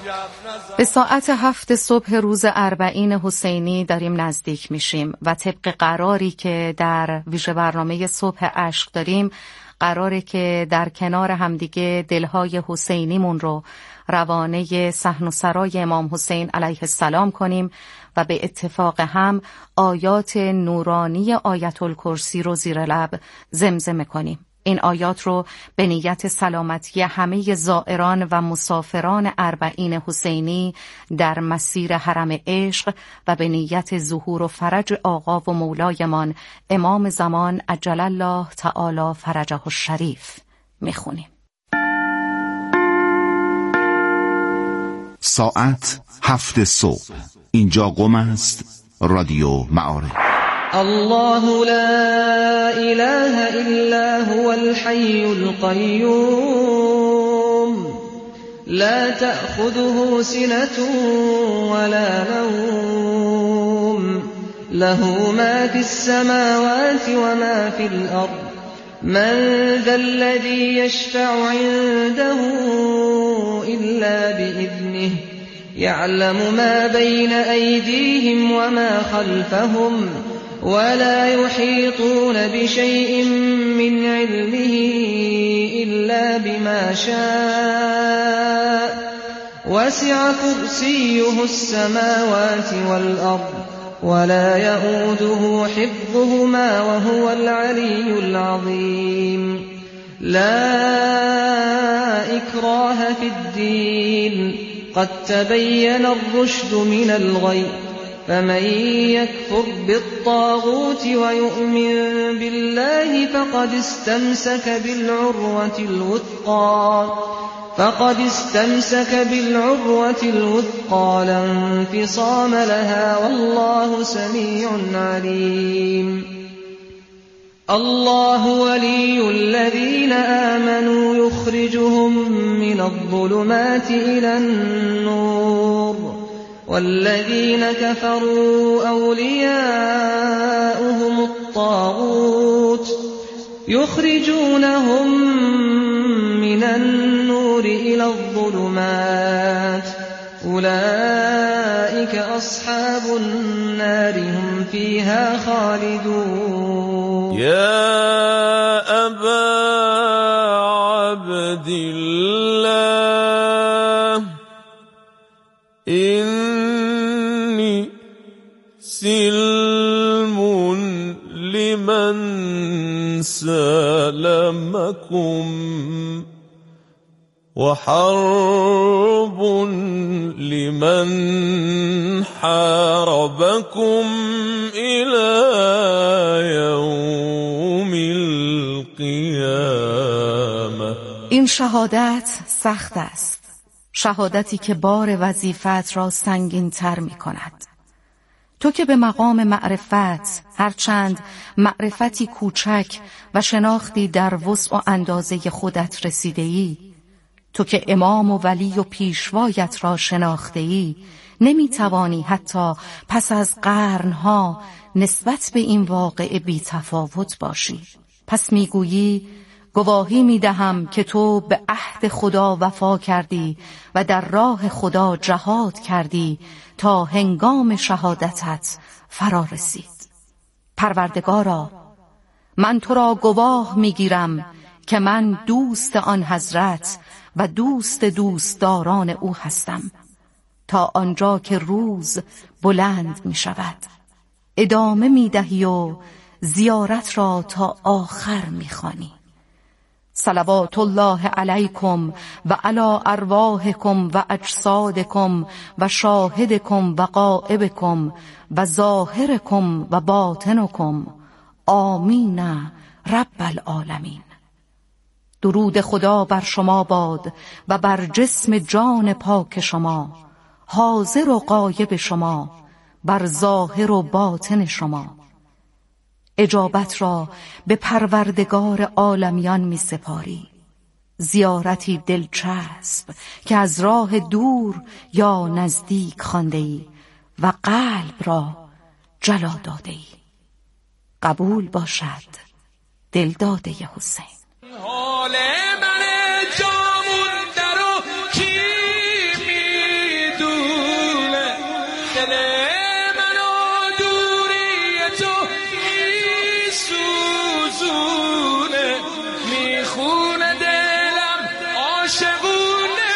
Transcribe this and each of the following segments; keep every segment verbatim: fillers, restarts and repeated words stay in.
به ساعت هفت صبح روز اربعین حسینی داریم نزدیک میشیم و طبق قراری که در ویژه برنامه صبح عشق داریم، قراره که در کنار همدیگه دلهای حسینیمون رو روانه صحن و سرای امام حسین علیه السلام کنیم و به اتفاق هم آیات نورانی آیت الکرسی رو زیر لب زمزمه کنیم. این آیات رو به نیت سلامتی همه زائران و مسافران اربعین حسینی در مسیر حرم عشق و به نیت ظهور و فرج آقا و مولایمان امام زمان عجل الله تعالی فرجه الشریف میخونیم. ساعت هفت صبح. اینجا قم است، رادیو معارف. الله لا إله إلا هو الحي القيوم لا تأخذه سنة ولا نوم له ما في السماوات وما في الأرض من ذا الذي يشفع عنده إلا بإذنه يعلم ما بين أيديهم وما خلفهم ولا يحيطون بشيء من علمه إلا بما شاء وسع كرسيه السماوات والأرض ولا يؤوده حفظهما وهو العلي العظيم لا إكراه في الدين قد تبين الرشد من الغي فمن يكفر بالطاغوت ويؤمن بالله فقد استمسك بالعروة الوثقى فقد استمسك بالعروة الوثقى لا انفصام لها والله سميع عليم الله ولي الذين آمنوا يخرجهم من الظلمات إلى النور والذين كفروا أولياؤهم الطاغوت يخرجونهم من النور إلى الظلمات أولئك أصحاب النار هم فيها خالدون يا أبا عبد الله إني سلم لمن سلمكم وحرب لمن حاربكم إلى يوم القيامة. این شهادت سخت است، شهادتی که بار وظیفت را سنگین تر می کند. تو که به مقام معرفت، هرچند معرفتی کوچک و شناختی در وسع و اندازه خودت رسیده ای، تو که امام و ولی و پیشوایت را شناخته ای، نمی توانی حتی پس از قرنها نسبت به این واقعه بی تفاوت باشی. پس می گویی گواهی می دهم که تو به عهد خدا وفا کردی و در راه خدا جهاد کردی تا هنگام شهادتت فرا رسید. پروردگارا، من تو را گواه می گیرم که من دوست آن حضرت و دوست دوستداران او هستم تا آنجا که روز بلند می شود. ادامه می دهی و زیارت را تا آخر می خوانی. صلوات الله علیکم و علی ارواحکم و اجسادکم و شاهدکم و غائبکم و ظاهرکم و باطنکم آمین رب العالمین. درود خدا بر شما باد و بر جسم جان پاک شما، حاضر و غایب شما، بر ظاهر و باطن شما. اجابت را به پروردگار عالمیان می سپاری، زیارتی دلچسب که از راه دور یا نزدیک خوانده ای و قلب را جلا داده ای. قبول باشد دلداده حسین. حال من جامون درو کی دل منو دوری تو میسوزونه، میخونه دلم عاشقونه.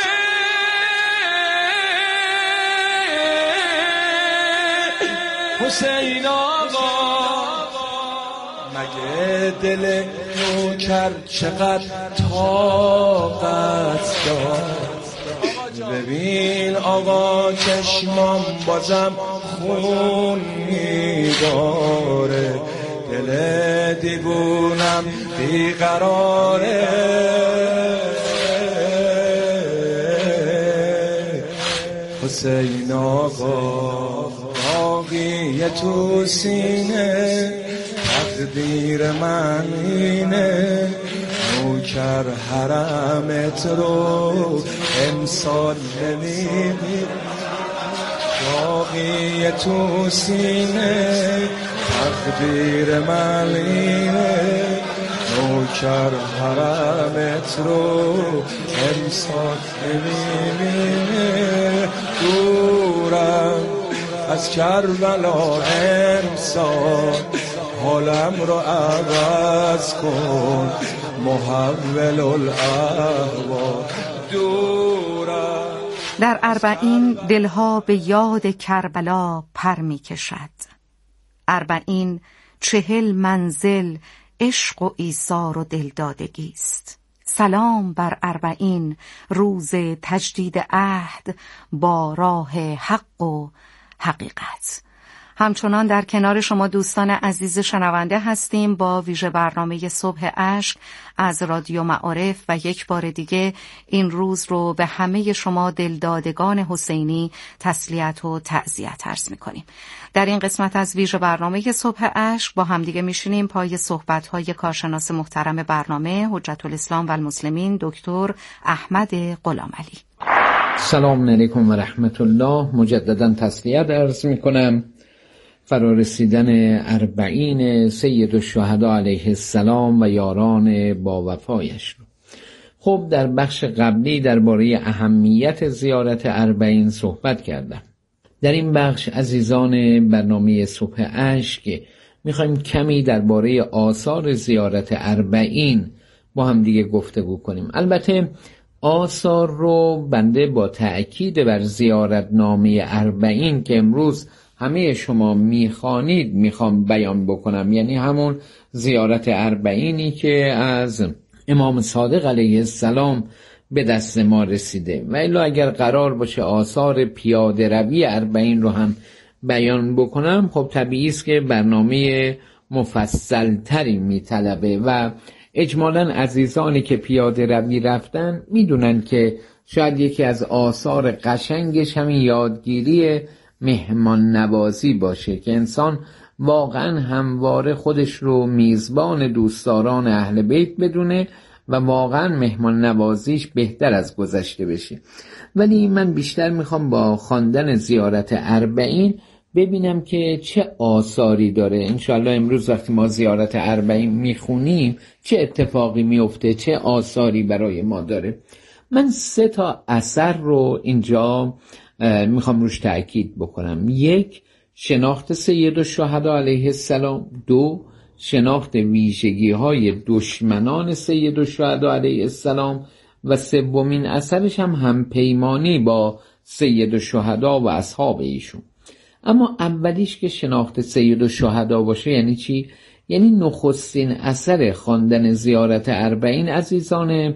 حسین آقا مگه دل نوکر چقدر طاقت داد؟ ببین آقا چشمام بازم خون میباره، دل دیوونم بیقراره. حسین آقا باقی تو سینه، تقدیر من اینه، نوکر حرمت رو امسال نمیبینم. باقی تو سینه، تقدیر من اینه، نوکر حرمت رو امسال نمیبینه. دورم از کربلا امسال، حالم رو عوض کن محول الاحوال. دورم. در اربعین دلها به یاد کربلا پر می کشد. اربعین چهل منزل عشق و ایثار و دلدادگی است. سلام بر اربعین روز تجدید عهد با راه حق و حقیقت. همچنان در کنار شما دوستان عزیز شنونده هستیم با ویژه برنامه صبح اشک از رادیو معارف و یک بار دیگه این روز رو به همه شما دلدادگان حسینی تسلیت و تعزیت عرض می‌کنیم. در این قسمت از ویژه برنامه صبح اشک با همدیگه میشینیم پای صحبت‌های کارشناس محترم برنامه حجت الاسلام و المسلمین دکتر احمد غلامعلی. سلام علیکم و رحمت الله. مجددا تسلیت عرض می‌کنم فرارسیدن اربعین سید الشهدا علیه السلام و یاران با وفایش رو. خب در بخش قبلی درباره اهمیت زیارت اربعین صحبت کردم. در این بخش عزیزان برنامه صبح اشک میخوایم کمی درباره آثار زیارت اربعین با هم دیگه گفتگو کنیم. البته آثار رو بنده با تأکید بر زیارت نامه اربعین که امروز همه شما میخوانید میخوام بیان بکنم، یعنی همون زیارت اربعینی که از امام صادق علیه السلام به دست ما رسیده. و الا اگر قرار باشه آثار پیاده روی اربعین رو هم بیان بکنم، خب طبیعی است که برنامه مفصل تری میطلبه و اجمالاً عزیزانی که پیاده روی رفتن میدونن که شاید یکی از آثار قشنگش همین یادگیری مهمان نوازی باشه که انسان واقعا همواره خودش رو میزبان دوستداران اهل بیت بدونه و واقعا مهمان نوازیش بهتر از گذشته بشه. ولی من بیشتر میخوام با خواندن زیارت اربعین ببینم که چه آثاری داره. انشاءالله امروز وقتی ما زیارت اربعین میخونیم چه اتفاقی میفته، چه آثاری برای ما داره. من سه تا اثر رو اینجا میخوام روش تأکید بکنم. یک، شناخت سید الشهدا علیه السلام. دو، شناخت ویژگی های دشمنان سید الشهدا علیه السلام. و سومین اثرش هم همپیمانی با سید الشهدا و اصحاب ایشون. اما اولیش که شناخت سید الشهدا باشه یعنی چی؟ یعنی نخستین اثر خواندن زیارت اربعین عزیزان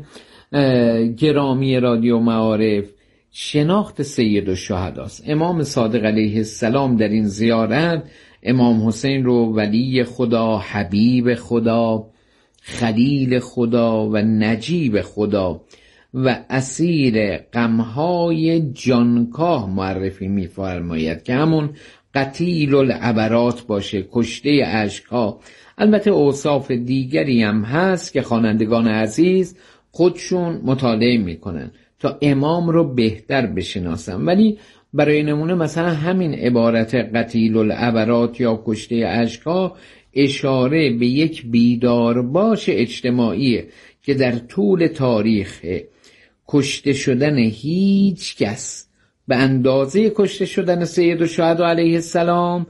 گرامی رادیو معارف شناخت سید الشهداست. امام صادق علیه السلام در این زیارت امام حسین رو ولی خدا، حبیب خدا، خلیل خدا و نجیب خدا و اسیر غمهای جانکاه معرفی می‌فرماید که همون قتیل العبرات باشه، کشته اشک‌ها. البته اوصاف دیگری هم هست که خوانندگان عزیز خودشون مطالعه میکنن تا امام رو بهتر بشناسن، ولی برای نمونه مثلا همین عبارت قتیل العبرات یا کشته اشک‌ها اشاره به یک بیدارباش اجتماعی که در طول تاریخ کشته شدن هیچ کس به اندازه کشته شدن سید الشهدا علیه السلام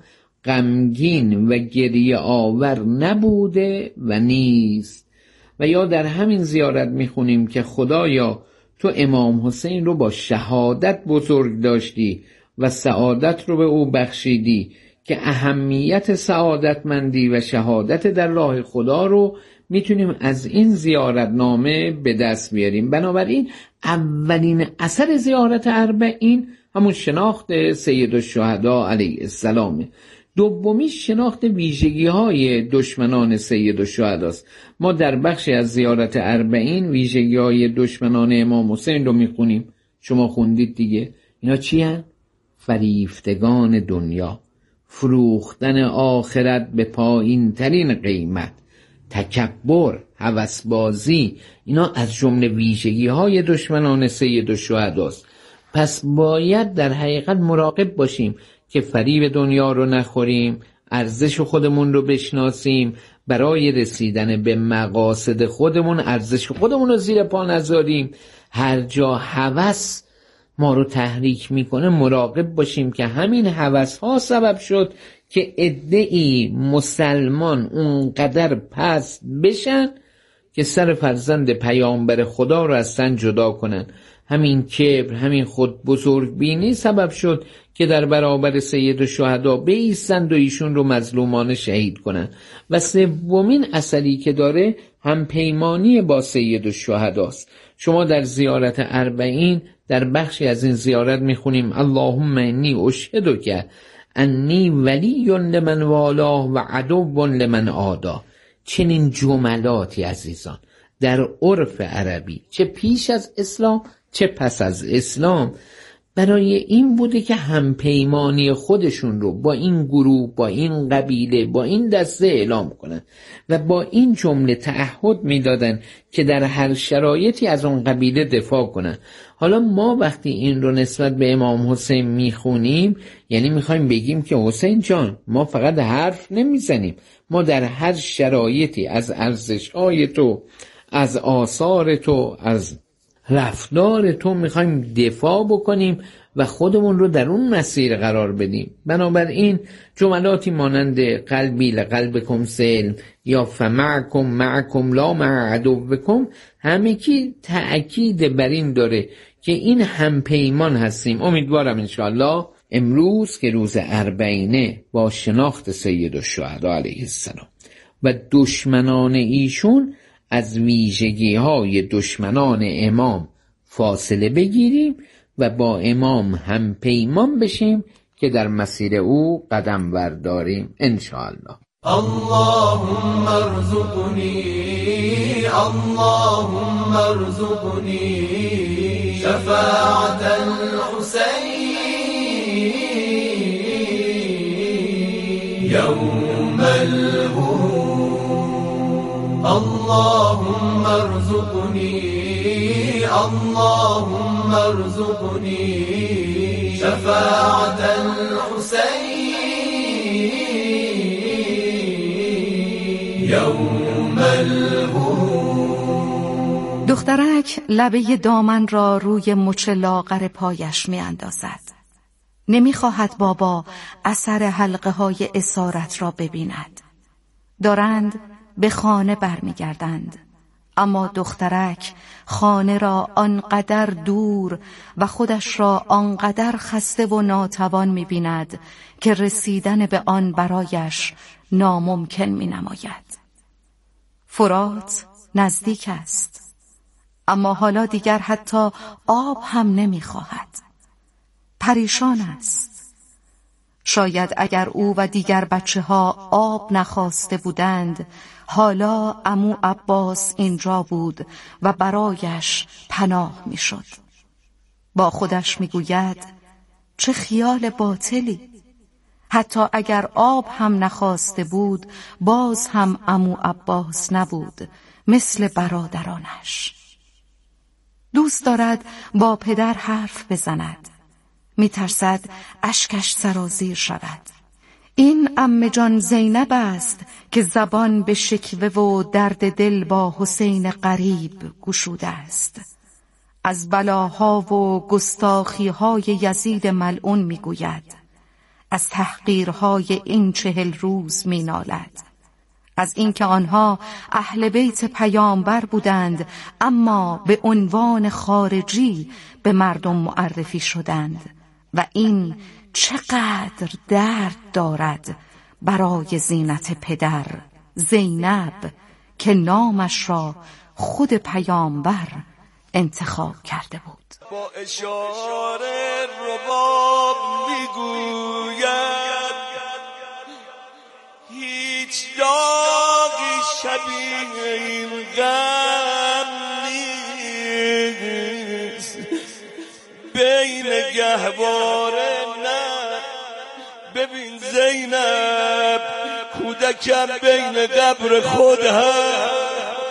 غمگین و گریه آور نبوده و نیست. و یا در همین زیارت میخونیم که خدایا تو امام حسین رو با شهادت بزرگ داشتی و سعادت رو به او بخشیدی که اهمیت سعادتمندی و شهادت در راه خدا رو میتونیم از این زیارت نامه به دست بیاریم. بنابراین اولین اثر زیارت اربعین همون شناخت سید الشهدا علیه السلامه. دومی شناخت ویژگی های دشمنان سید الشهدا است. ما در بخشی از زیارت اربعین ویژگی های دشمنان امام حسین رو میخونیم. شما خوندید دیگه. اینا چی هن؟ فریفتگان دنیا، فروختن آخرت به پایین ترین قیمت، تکبر، هوسبازی، اینا از جمله ویژگی های دشمنان سید الشهدا است. پس باید در حقیقت مراقب باشیم که فریب دنیا رو نخوریم، ارزش خودمون رو بشناسیم، برای رسیدن به مقاصد خودمون ارزش خودمون رو زیر پا نذاریم. هر جا هوس ما رو تحریک میکنه مراقب باشیم که همین هوس ها سبب شد که عده‌ای مسلمان اونقدر پست بشن که سر فرزند پیامبر خدا رو از تن جدا کنن. همین کبر، همین خود بزرگ بینی سبب شد که در برابر سید الشهدا بایستند و ایشون رو مظلومانه شهید کنن. و سومین اثری که داره هم پیمانی با سید الشهداست. شما در زیارت اربعین در بخشی از این زیارت میخونیم اللهم انی اشهدک انی ولی لمن والاه و عدو لمن عاداه. چنین جملاتی عزیزان در عرف عربی چه پیش از اسلام چه پس از اسلام برای این بوده که همپیمانی خودشون رو با این گروه، با این قبیله، با این دسته اعلام کنن و با این جمله تعهد میدادن که در هر شرایطی از اون قبیله دفاع کنن. حالا ما وقتی این رو نسبت به امام حسین میخونیم یعنی میخوایم بگیم که حسین جان ما فقط حرف نمیزنیم، ما در هر شرایطی از ارزش‌های تو، از آثار تو، از رفتار تو میخوایم دفاع بکنیم و خودمون رو در اون مسیر قرار بدیم. بنابراین جملاتی مانند قلبی لقلبکم سلم یا فمعکم معکم لا مع عدوکم همه کی تأکید بر این داره که این همپیمان هستیم. امیدوارم انشاءالله امروز که روز اربعینه با شناخت سید الشهدا علیه السلام و دشمنان ایشون از ویژگی های دشمنان امام فاصله بگیریم و با امام هم پیمان بشیم که در مسیر او قدم برداریم انشاءالله. اللهم ارزقنی اللهم ارزقنی شفاعت الحسین یوم الورود. اللهم ارزقنی اللهم ارزقنی شفاعت الحسین یوم الورود. دخترک لبه دامن را روی مچ لاغر پایش می اندازد. نمی خواهد بابا اثر حلقه های اسارت را ببیند. دارند به خانه برمیگردند، اما دخترک خانه را آنقدر دور و خودش را آنقدر خسته و ناتوان می‌بیند که رسیدن به آن برایش ناممکن می‌نماید. فرات نزدیک است، اما حالا دیگر حتی آب هم نمی‌خواهد. پریشان است. شاید اگر او و دیگر بچه ها آب نخواسته بودند حالا عمو عباس اینجا بود و برایش پناه میشد. با خودش میگوید چه خیال باطلی، حتی اگر آب هم نخواسته بود باز هم عمو عباس نبود مثل برادرانش. دوست دارد با پدر حرف بزند، میترسد اشکش سرازیر شود. این عمه جان زینب است که زبان به شکوه و درد دل با حسین غریب گشوده است. از بلاها و گستاخی‌های یزید ملعون میگوید، از تحقیرهای این چهل روز مینالد، از اینکه آنها اهل بیت پیامبر بودند اما به عنوان خارجی به مردم معرفی شدند و این چقدر درد دارد برای زینت پدر زینب که نامش را خود پیامبر انتخاب کرده بود. با اشاره رباب میگوید هیچ داغی شبیه این غم نیست، بین گهواره نه ببین زینب کودکم بین قبر خود هم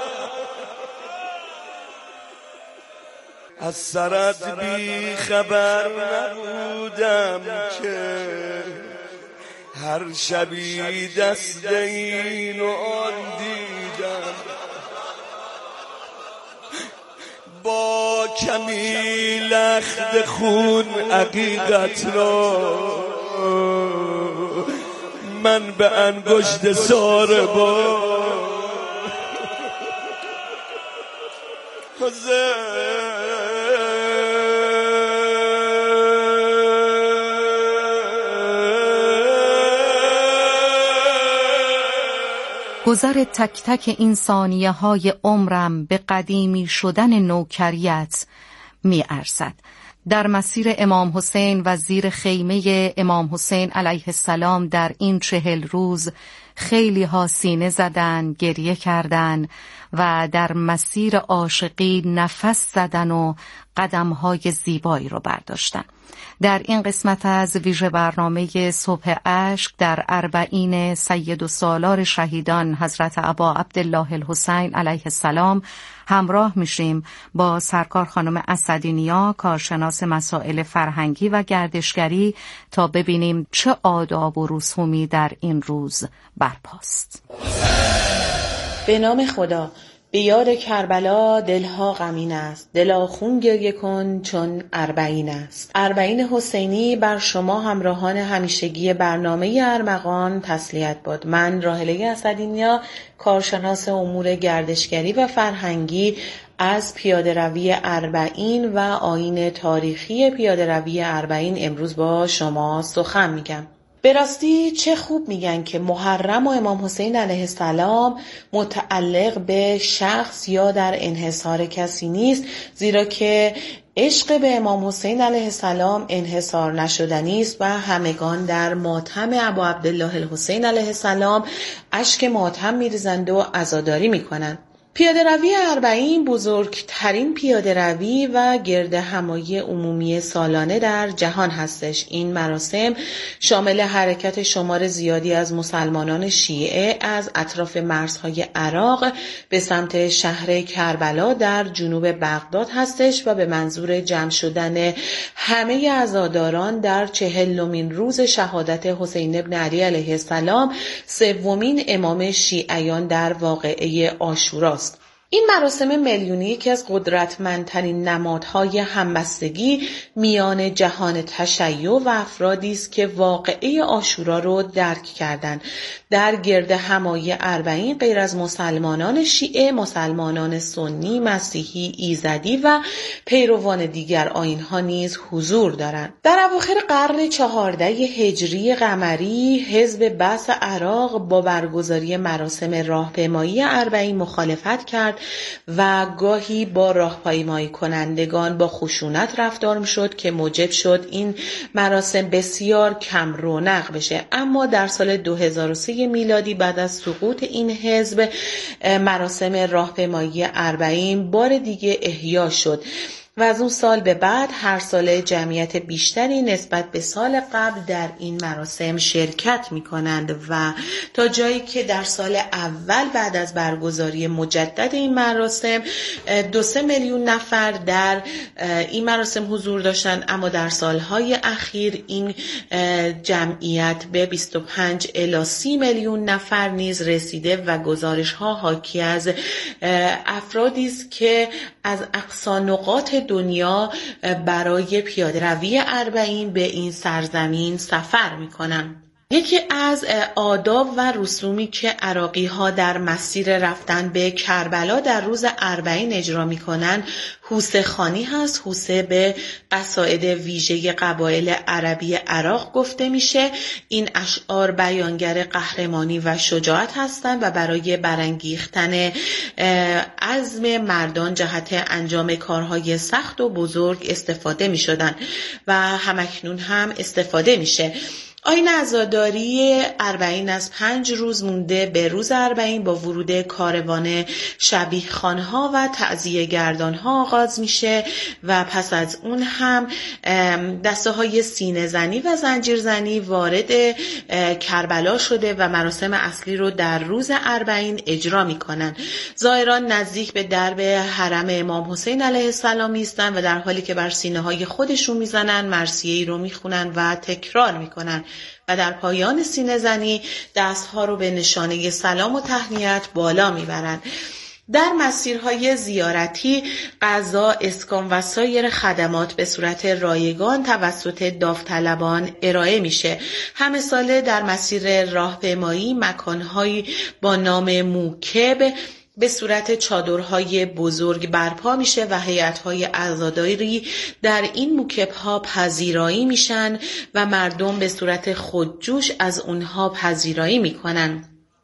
از سرت بی خبر نبودم که هر شبی دست این و آن دیدم، با کمی لخت خون عقیقت را من به انگشت ساره با گذر تک تک این ثانیه های عمرم به قدیمی شدن نوکریت می ارزد. در مسیر امام حسین و زیر خیمه امام حسین علیه السلام در این چهل روز خیلی ها سینه زدن، گریه کردن و در مسیر عاشقی نفس زدن و قدم های زیبایی رو برداشتن. در این قسمت از ویژه برنامه صبح اشک در اربعین سید و سالار شهیدان حضرت ابا عبدالله الحسین علیه السلام همراه میشیم با سرکار خانم اسدی‌نیا، کارشناس مسائل فرهنگی و گردشگری، تا ببینیم چه آداب و رسومی در این روز برپاست. به نام خدا. به یاد کربلا دلها غمین است، دلا خون گریه کن چون اربعین است. اربعین حسینی بر شما همراهان همیشگی برنامه ارمغان تسلیت باد. من راحله اسدی‌نیا، کارشناس امور گردشگری و فرهنگی، از پیاده روی اربعین و آیین تاریخی پیاده روی اربعین امروز با شما سخن میگم. به راستی چه خوب میگن که محرم و امام حسین علیه السلام متعلق به شخص یا در انحصار کسی نیست، زیرا که عشق به امام حسین علیه السلام انحصار نشدنی است و همگان در ماتم ابا عبدالله الحسین علیه السلام اشک ماتم میریزند و عزاداری میکنند. پیاده روی اربعین بزرگترین پیاده روی و گرد همایی عمومی سالانه در جهان هستش. این مراسم شامل حرکت شمار زیادی از مسلمانان شیعه از اطراف مرزهای عراق به سمت شهر کربلا در جنوب بغداد هستش و به منظور جمع شدن همه عزاداران در چهلمین روز شهادت حسین ابن علی علیه السلام، سومین امام شیعیان در واقعه عاشوراست. این مراسم میلیونی یکی از قدرتمندترین نمادهای همبستگی میان جهان تشیع و افرادی است که واقعه عاشورا رو درک کردند. در گرد همایی اربعین غیر از مسلمانان شیعه، مسلمانان سنی، مسیحی، ایزدی و پیروان دیگر آیین‌ها نیز حضور دارند. در اواخر قرن چهارده هجری قمری حزب بعث عراق با برگزاری مراسم راهپیمایی اربعین مخالفت کرد و گاهی با راهپیمایی کنندگان با خشونت رفتار شد که موجب شد این مراسم بسیار کم رونق بشه. اما در سال دو هزار و سه میلادی بعد از سقوط این حزب، مراسم راهپیمایی اربعین بار دیگه احیا شد و از اون سال به بعد هر سال جمعیت بیشتری نسبت به سال قبل در این مراسم شرکت می کنند و تا جایی که در سال اول بعد از برگزاری مجدد این مراسم دو سه میلیون نفر در این مراسم حضور داشتند، اما در سالهای اخیر این جمعیت به بیست و پنج الی سی میلیون نفر نیز رسیده و گزارش ها حاکی از افرادی است که از اقصا نقاط دنیا برای پیاده روی اربعین به این سرزمین سفر میکنن. یکی از آداب و رسومی که عراقی ها در مسیر رفتن به کربلا در روز اربعین اجرا میکنن هوسه خوانی هست. هوسه به قصائد ویژه قبایل عربی عراق گفته میشه. این اشعار بیانگر قهرمانی و شجاعت هستند و برای برانگیختن عزم مردان جهت انجام کارهای سخت و بزرگ استفاده میشدن و همکنون هم استفاده میشه. آیین عزاداری اربعین از پنج روز مونده به روز اربعین با ورود کاروان شبیه خانها و تعزیه گردانها آغاز میشه و پس از اون هم دسته های سینه زنی و زنجیر زنی وارد کربلا شده و مراسم اصلی رو در روز اربعین اجرا میکنن. زائران نزدیک به درب حرم امام حسین علیه السلام ایستن و در حالی که بر سینه های خودشون میزنن مرثیه‌ای رو میخونن و تکرار میکنن و در پایان سینه زنی دستها رو به نشانه سلام و تهنیت بالا میبرن. در مسیرهای زیارتی غذا، اسکان و سایر خدمات به صورت رایگان توسط داوطلبان ارائه میشه. همه ساله در مسیر راهپیمایی مکانهایی با نام موکب به صورت چادرهای بزرگ برپا میشه و هیئت‌های عزاداری در این موکب‌ها پذیرایی میشن و مردم به صورت خودجوش از اونها پذیرایی میکنن.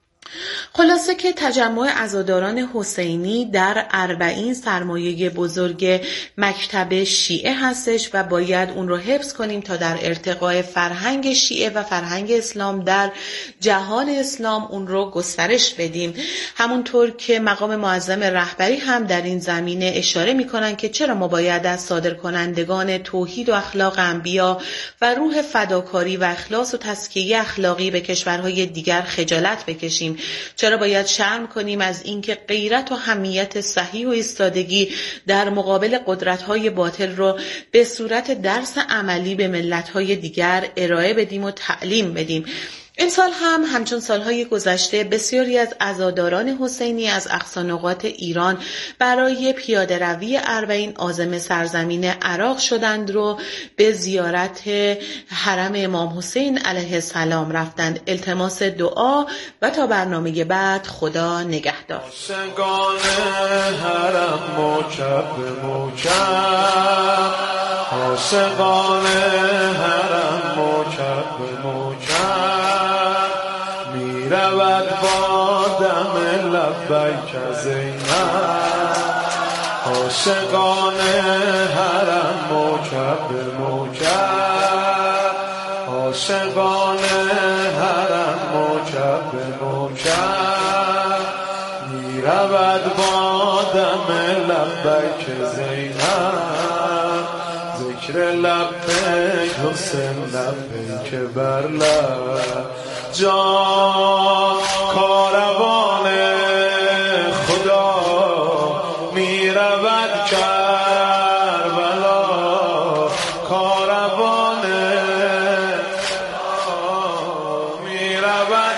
خلاصه که تجمع عزاداران حسینی در اربعین سرمایه بزرگ مکتب شیعه هستش و باید اون رو حفظ کنیم تا در ارتقاء فرهنگ شیعه و فرهنگ اسلام در جهان اسلام اون رو گسترش بدیم. همونطور که مقام معظم رهبری هم در این زمینه اشاره میکنن که چرا ما باید از صادرکنندگان توحید و اخلاق انبیا و روح فداکاری و اخلاص و تزکیه اخلاقی به کشورهای دیگر خجالت بکشیم. چرا باید شرم کنیم از اینکه غیرت و حمیت صحیح و ایستادگی در مقابل قدرت‌های باطل رو به صورت درس عملی به ملت‌های دیگر ارائه بدیم و تعلیم بدیم. امسال هم همچون سالهای گذشته بسیاری از عزاداران حسینی از اقصا نقاط ایران برای پیاده روی اربعین عازم سرزمین عراق شدند رو به زیارت حرم امام حسین علیه السلام رفتند. التماس دعا و تا برنامه بعد خدا نگهدار. عاشقان حرم موکب موکب، عاشقان حرم موکب موکب، رود بادم لبیک زینب، عاشقان حرم موکب موکب، عاشقان حرم موکب موکب، می رود بادم لبیک زینب، ذکر لبیک حسین لبیک بر لب، جان کاروان خدا می رود کربلا، کاروان می رود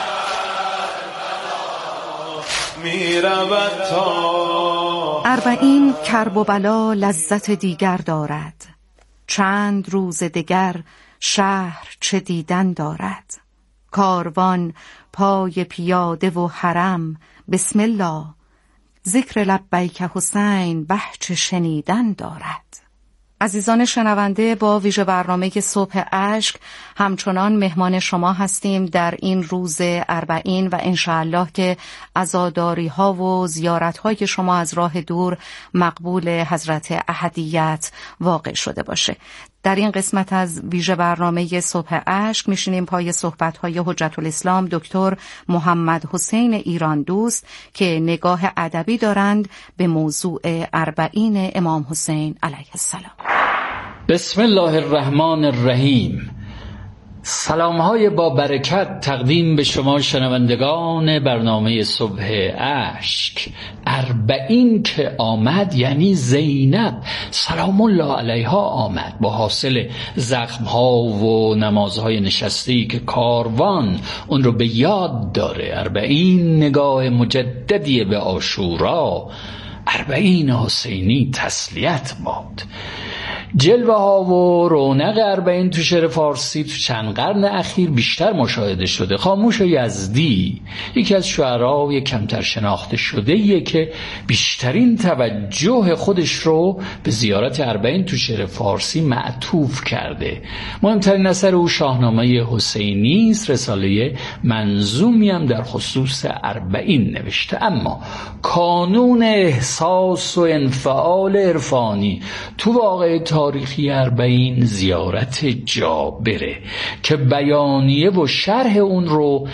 می رود تا اربعین کرب و بلا لذت دیگر دارد، چند روز دگر شهر چه دیدن دارد. کاروان پای پیاده و حرم بسم الله، ذکر لبیک حسین بهچه شنیدن دارد. عزیزان شنونده، با ویژه برنامه صبح اشک همچنان مهمان شما هستیم در این روز اربعین و انشاءالله که عزاداری ها و زیارت های شما از راه دور مقبول حضرت احدیت واقع شده باشه. در این قسمت از ویژه برنامه صبح اشک میشینیم پای صحبت های حجت الاسلام دکتر محمد حسین ایران دوست که نگاه ادبی دارند به موضوع اربعین امام حسین علیه السلام. بسم الله الرحمن الرحیم. سلام های با برکت تقدیم به شما شنوندگان برنامه صبح اشک. اربعین که آمد یعنی زینب سلام الله علیها آمد، با حاصل زخم ها و نمازهای نشستی که کاروان اون رو به یاد داره. اربعین نگاه مجددی به عاشورا اربعین حسینی تسلیت باد. جلوه ها و رونق اربعین تو شعر فارسی تو چند قرن اخیر بیشتر مشاهده شده. خاموش یزدی یکی از شعرای کمتر شناخته شده ایه که بیشترین توجه خودش رو به زیارت اربعین تو شعر فارسی معطوف کرده. مهمترین اثر او شاهنامه حسینی است. رساله منظومی هم در خصوص اربعین نوشته. اما کانون احساس و انفعال عرفانی تو واقع تاریخی اربعین زیارت جابره که بیانیه و شرح اون رو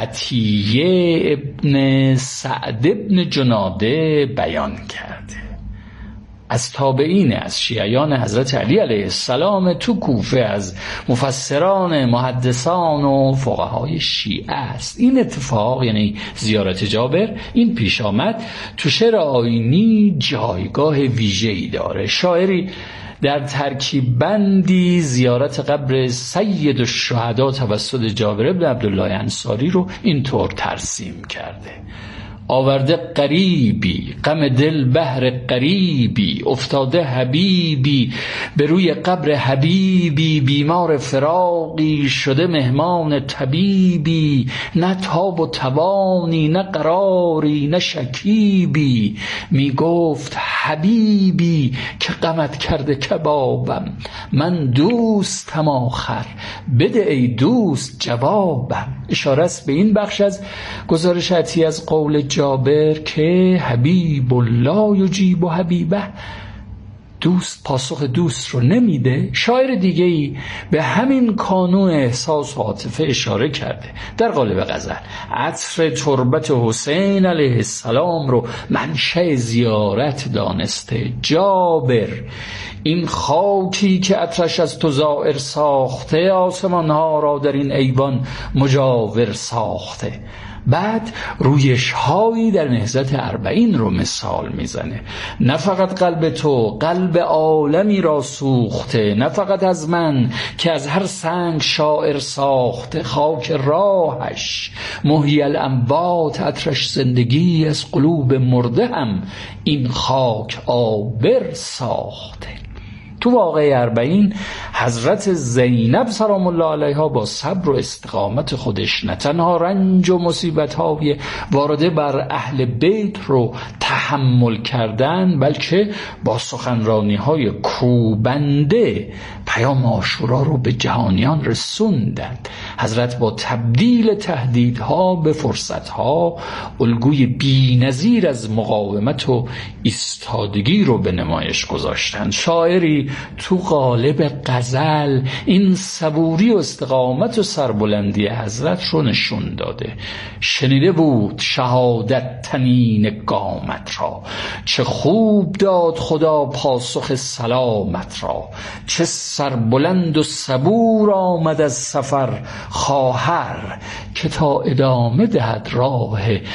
عطیه ابن سعد ابن جناده بیان کرده. از تابعین از شیعیان حضرت علی علیه السلام تو کوفه، از مفسران محدثان و فقهای شیعه است. این اتفاق یعنی زیارت جابر این پیش آمد تو شعر آیینی جایگاه ویژه‌ای داره. شاعری در ترکیب بندی زیارت قبر سید الشهدا توسط جابر بن عبدالله انصاری رو اینطور ترسیم کرده: آورده قریبی غم دل بحر قریبی، افتاده حبیبی به روی قبر حبیبی، بیمار فراقی شده مهمان طبیبی، نه تاب و توانی نه قراری نه شکیبی، می گفت حبیبی که غمت کرده کبابم، من دوستم آخر بده ای دوست جوابم. اشاره است به این بخش از گزارش عطیه از قول جابر که حبیب الله یجیب و حبیبه، دوست پاسخ دوست رو نمیده. شاعر دیگه‌ای به همین کانون احساس و عاطفه اشاره کرده در قالب غزل: عطر تربت حسین علیه السلام رو منشأ زیارت دانسته جابر. این خاکی که عطرش از تو زائر ساخته، آسمان ها را در این ایوان مجاور ساخته. بعد رویش هایی در نهضت اربعین رو مثال میزنه: نه فقط قلب تو، قلب عالمی را سوخته، نه فقط از من که از هر سنگ شاعر ساخته، خاک راهش محیی الاموات، عطرش زندگی از قلوب مرده هم این خاک آبر ساخته. تو واقعه اربعین حضرت زینب سلام الله علیها با صبر و استقامت خودش نه تنها رنج و مصیبت‌های وارده بر اهل بیت رو تحمل کردن، بلکه با سخنرانی‌های کوبنده پیام عاشورا رو به جهانیان رسوندند. حضرت با تبدیل تهدیدها به فرصتها الگوی بی‌نظیر از مقاومت و ایستادگی رو به نمایش گذاشتند. شاعری تو قالب غزل این صبوری و استقامت و سربلندی حضرت رو نشون داده: شنیده بود شهادت تنین قامت را، چه خوب داد خدا پاسخ سلامت را، چه سربلند و صبور آمد از سفر خواهر، که تا ادامه دهد راه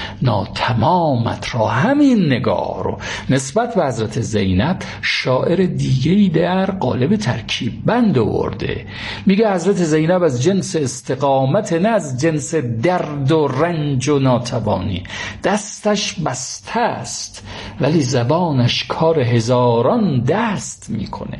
ناتمامت را. همین نگاه رو نسبت به حضرت زینب شاعر دیگه‌ای در قالب ترکیب بند آورده. میگه حضرت زینب از جنس استقامت، نه از جنس درد و رنج و ناتوانی. دستش بسته است ولی زبانش کار هزاران دست میکنه.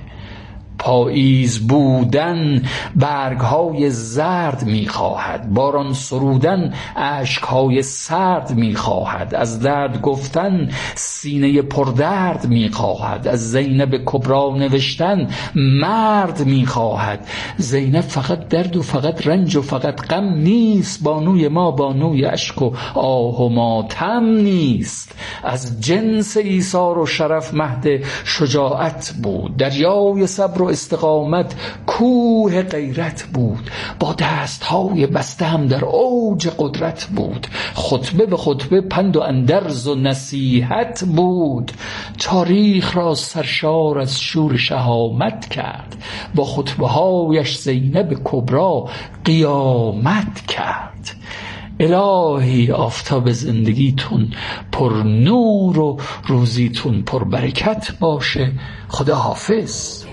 پاییز بودن برگهای زرد میخواهد، باران سرودن اشکهای سرد میخواهد، از درد گفتن سینه پردرد میخواهد، از زینب کبرا نوشتن مرد میخواهد. زینب فقط درد و فقط رنج و فقط غم نیست، بانوی ما بانوی اشک و آه و ماتم نیست. از جنس ایثار و شرف مهد شجاعت بود، دریای صبر و استقامت کوه غیرت بود، با دستهای بسته هم در اوج قدرت بود، خطبه به خطبه پند و اندرز و نصیحت بود. تاریخ را سرشار از شور شهامت کرد، با خطبه هایش زینب کبرا قیامت کرد. الهی آفتاب زندگیتون پر نور و روزیتون پر برکت باشه. خدا حافظ.